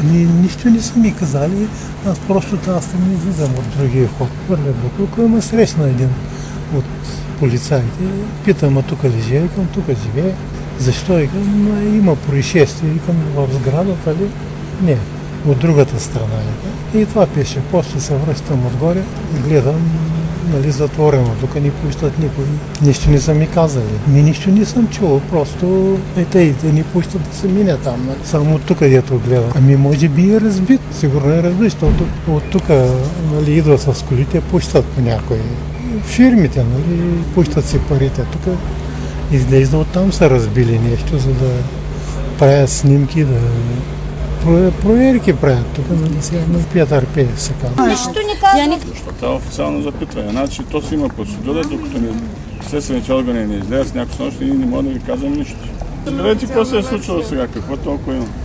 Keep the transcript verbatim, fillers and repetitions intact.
Ами нищо не са ми казали, аз просто аз не излизам от другия вход. Хвърля бутилка, ама срещна един от полицаите. Питам, а тук ли живее? Викам, тук живее. Защо? Викам, има происшествие. Викам, в сградата ли? Не, от другата страна. И това пише. После се връщам отгоре и гледам, нали, затворено. Тук не пущат никой. Нищо не са ми казали. Ми нищо не съм чул. Просто е, те, те не пущат да се мине там. Нали. Само от тук, където гледам. Ами може би е разбит. Сигурно е разбит, защото от тук, нали, идва с колите, пущат по някои. Фирмите, нали, пущат си парите. Тук излезда оттам са разбили нещо, за да правят снимки, да проверки правят. Тук, нали, сега на Петър Пеев се казва. Нищо не казва. Защото това е официално запитване. Значи то си има процедура, докато не, следствените органи не излезат с някакво становище, ние не можем да ви казвам нищо. Разберете какво се е случило сега, какво толкова има.